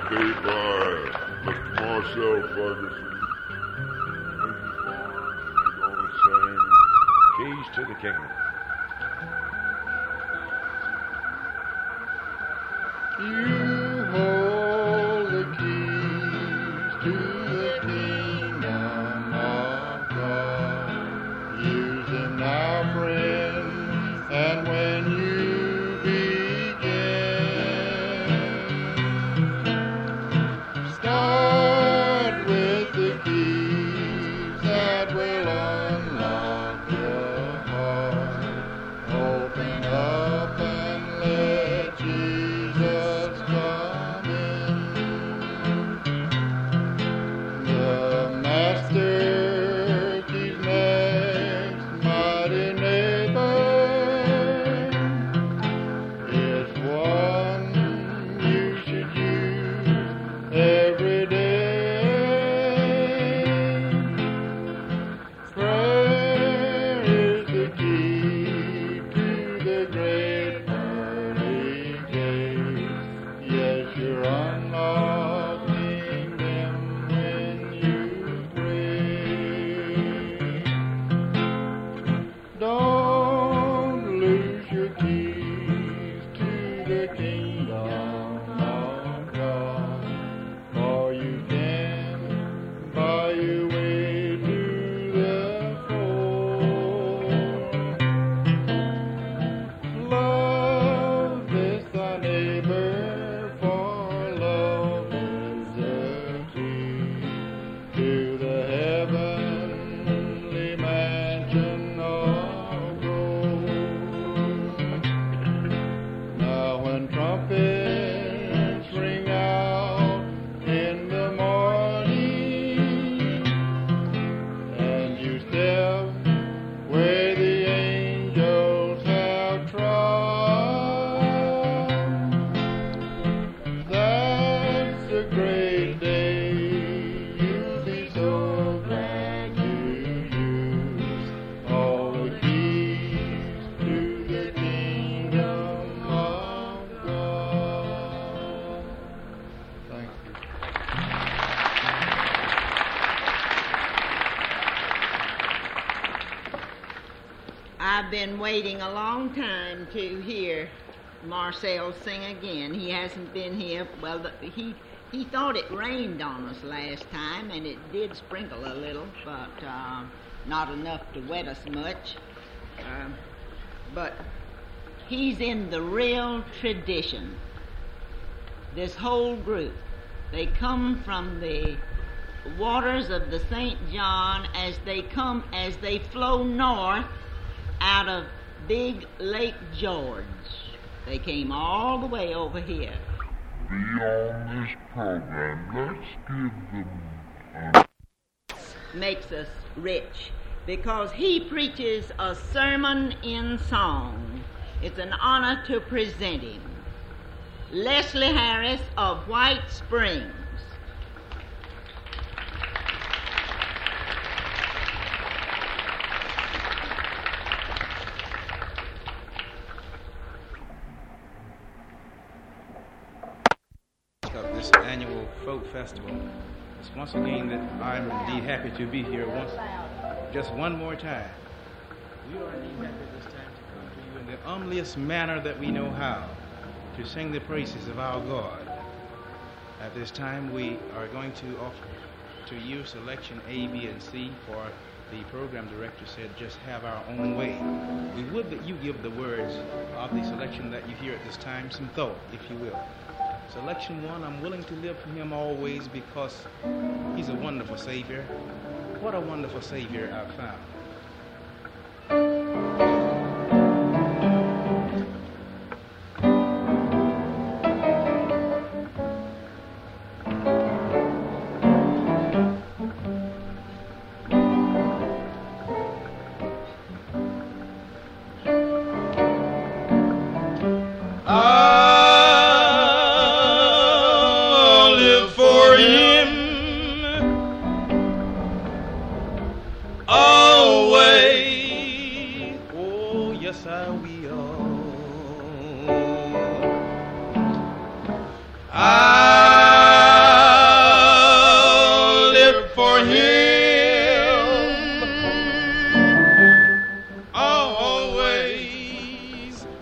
today by Mr. Marcel Ferguson. We're going to sing Keys to the Kingdom. You hold the keys to the kingdom of God. Use them now, friend, and when you begin, start with the keys that will unlock your heart. Open up and let Jesus come in. The Master keeps next, mighty neighbor. It's one you should use every day. Prayer is the key to the great pearly gates. Yes, you're unlocking them when you pray. Don't lose your keys to the kingdom of God, for you can buy your way to the fold. Love this thy neighbor, for love is the key to the heavenly mansion of gold. Now when trumpets ring out in the morning, and you step where the angels have trod, that's a great day. You'll be so glad you used all the keys to the kingdom of God. Thank you. I've been waiting a long time to hear Marcel sing again. He hasn't been here. Well, he thought it rained on us last time, and it did sprinkle a little, but not enough to wet us much. But he's in the real tradition. This whole group, they come from the waters of the St. John as they flow north out of Big Lake George. They came all the way over here. Beyond this program, let's give them Makes us rich because he preaches a sermon in song. It's an honor to present him. Leslie Harris of White Springs. Of this annual folk festival. It's once again that I'm indeed happy to be here just one more time. We are indeed happy this time to come to you in the humblest manner that we know how to sing the praises of our God. At this time we are going to offer to you selection A, B, and C, for the program director said just have our own way. We would that you give the words of the selection that you hear at this time some thought, if you will. Selection 1, I'm willing to live for him always because he's a wonderful Savior. What a wonderful Savior I've found. I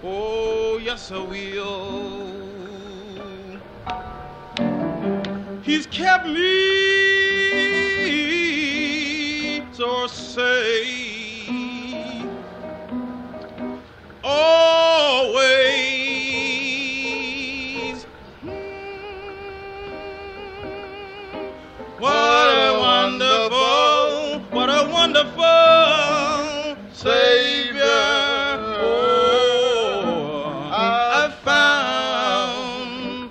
Oh, yes, I will. He's kept me so safe, always. What a wonderful Savior. Oh, I found.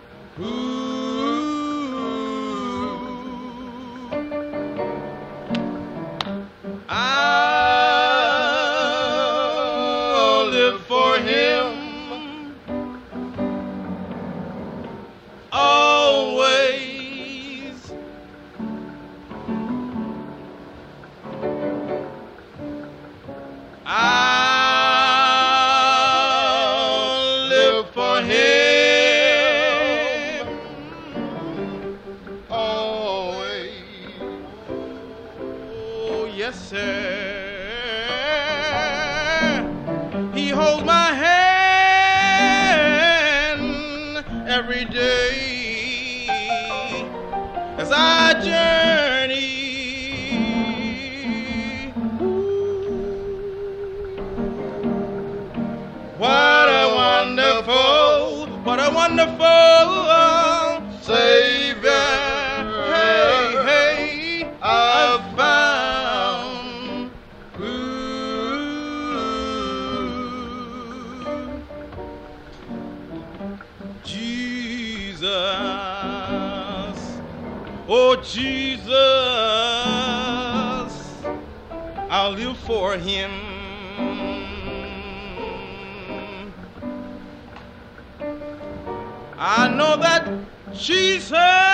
I'll live for Him always. I'll live for Him always. Oh, yes, sir. He holds my hand every day as I journey. What a wonderful Savior. Hey, hey, I've found. Jesus, oh Jesus, I'll live for Him. I know that Jesus,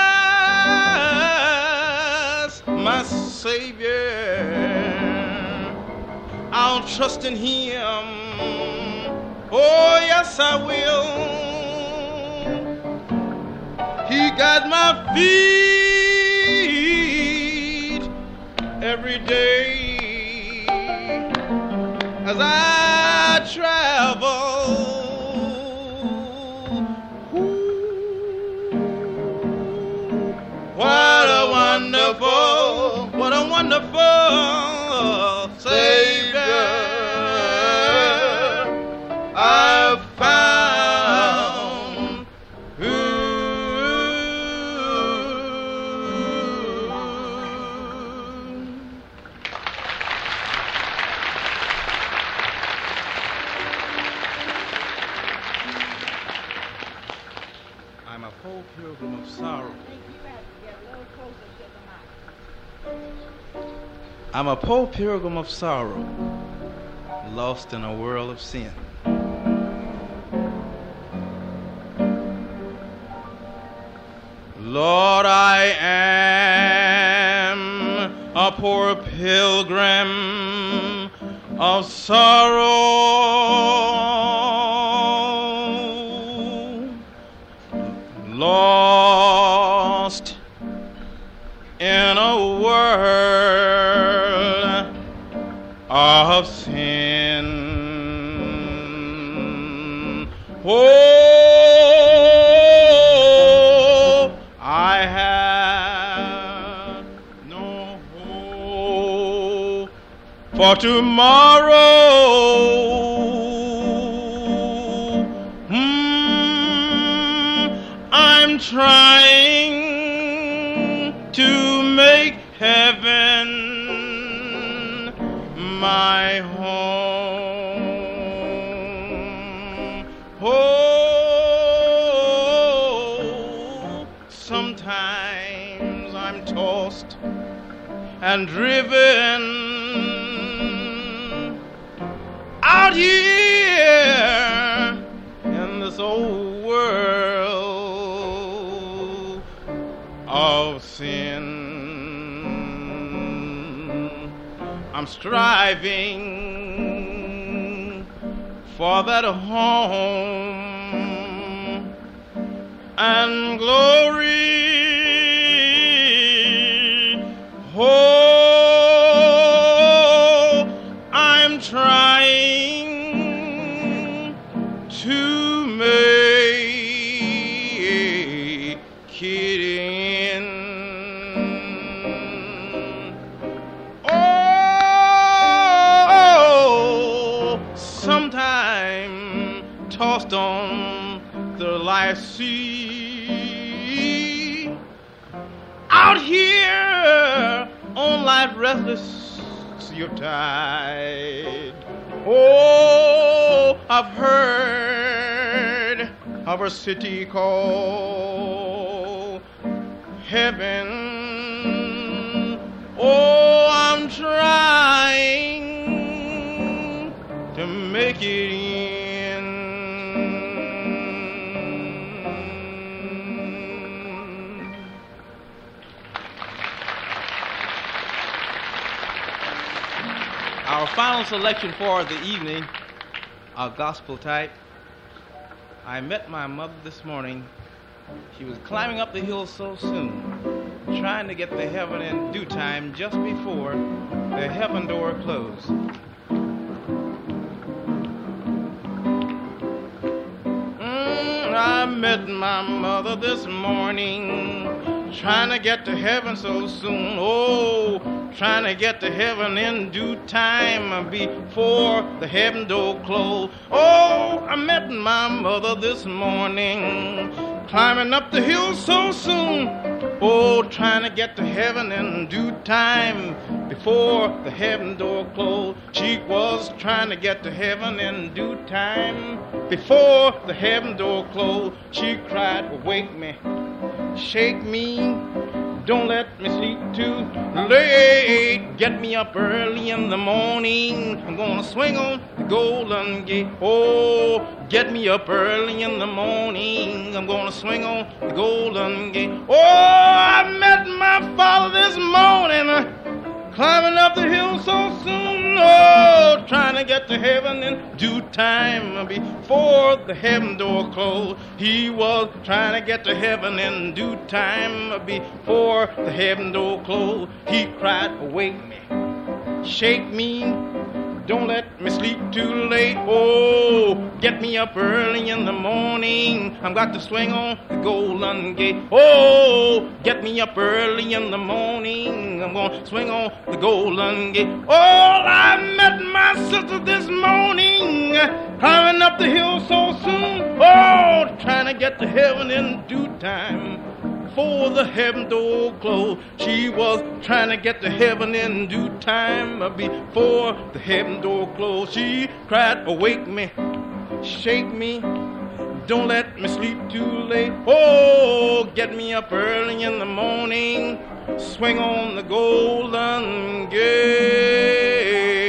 my Savior, I'll trust in Him. Oh, yes, I will. He got my feet every day as I travel. What a wonderful Savior I've found. I'm a poor pilgrim of sorrow. I'm a poor pilgrim of sorrow, lost in a world of sin. Lord, I am a poor pilgrim of sorrow, lost in a world of sin. Oh, I have no hope for tomorrow. I'm trying to make heaven my home. Oh, sometimes I'm tossed and driven out here in this old world of sin. I'm striving for that home and glory. Oh, I'm trying to make it in. Oh, sometime tossed on the life sea, out here on life's restless sea of tide. Oh, I've heard of a city called heaven. Oh, I'm trying to make it in. Our final selection for the evening, a gospel type. I met my mother this morning. She was climbing up the hill so soon, trying to get to heaven in due time just before the heaven door closed. I met my mother this morning, trying to get to heaven so soon. Oh, trying to get to heaven in due time before the heaven door closed. Oh, I met my mother this morning, climbing up the hill so soon. Oh, trying to get to heaven in due time before the heaven door closed. She was trying to get to heaven in due time before the heaven door closed. She cried, "Wake me, shake me, don't let me sleep too late. Get me up early in the morning. I'm gonna swing on the Golden Gate. Oh, get me up early in the morning. I'm gonna swing on the Golden Gate." Oh, I met my father this morning, climbing up the hill so soon. Oh, trying to get to heaven in due time before the heaven door closed. He was trying to get to heaven in due time before the heaven door closed. He cried, "Wake me, shake me, don't let me sleep too late. Oh, get me up early in the morning. I've got to swing on the Golden Gate. Oh, get me up early in the morning. I'm going to swing on the Golden Gate." Oh, I met my sister this morning, climbing up the hill so soon. Oh, trying to get to heaven in due time before the heaven door closed. She was trying to get to heaven in due time before the heaven door closed. She cried, "Wake me, shake me, don't let me sleep too late. Oh, get me up early in the morning, swing on the Golden Gate."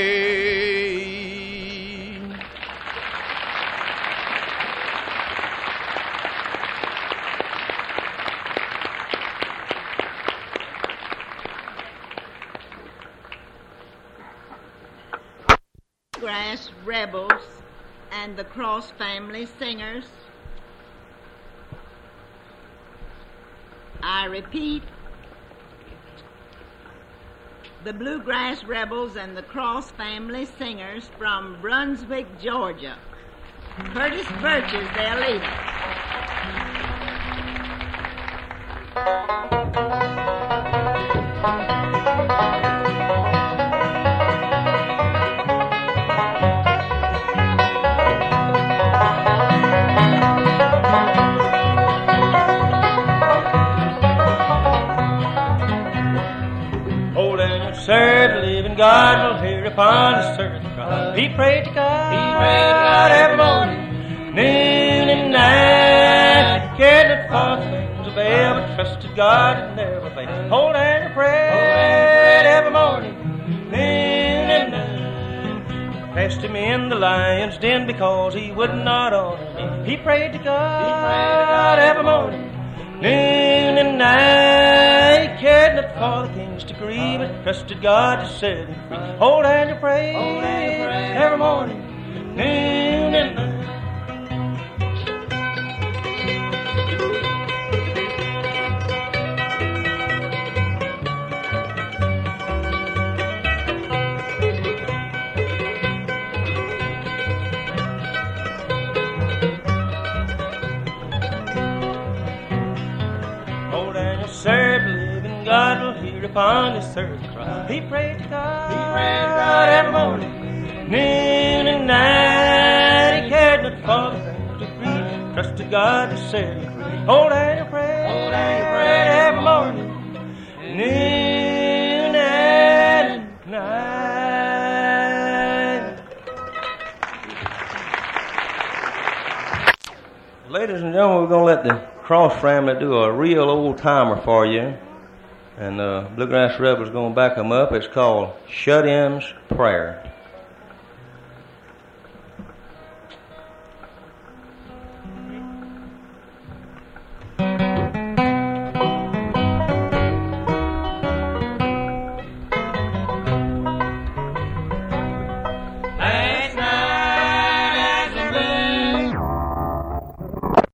Bluegrass Rebels and the Cross Family Singers. I repeat, the Bluegrass Rebels and the Cross Family Singers from Brunswick, Georgia. Curtis Birch is their leader. Serve the living God will hear upon his earth cry. He prayed to God, every morning, noon and night. Cared not for the things of hell, but trusted God and never failed. Hold and prayed every morning, noon and night. Cast him in the lion's den because he would not honor me. He prayed to God every morning, noon and night. Cared not for the king's decree, but trusted God to set him free. Hold and you pray every morning, noon and night. upon his earth cry. He prayed to God every morning, noon and night. He cared not for the things to grieve, trusted God to set him free. Oh, Daniel prayed every morning, noon and night. Ladies and gentlemen, we're going to let the Cross family do a real old timer for you. And Bluegrass Rebel's going to back them up. It's called Shut-In's Prayer.